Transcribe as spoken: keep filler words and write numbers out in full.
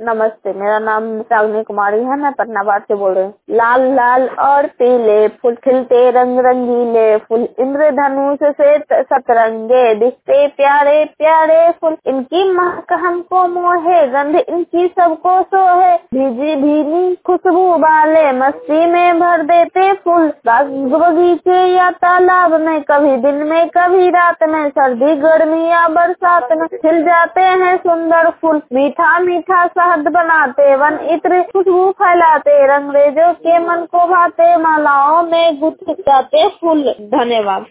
नमस्ते, मेरा नाम रागिनी कुमारी है। मैं पटनाबाद से बोल रही हूँ। लाल लाल और पीले फूल खिलते रंग रंगीले फूल, इंद्रधनुष से सतरंगे दिखते प्यारे प्यारे फूल, इनकी महक हमको मोहे गंध इनकी सबको सोहे, भीजी भीनी खुशबू वाले मस्ती में भर देते फूल, बाग बगीचे या तालाब में कभी दिन में कभी रात में, सर्दी गर्मी या बरसात में खिल जाते हैं सुंदर फूल, मीठा मीठा शहद बनाते वन इत्र खुशबू फैलाते, रंगरेजों के मन को भाते मालाओं में गुथ जाते फूल। धन्यवाद।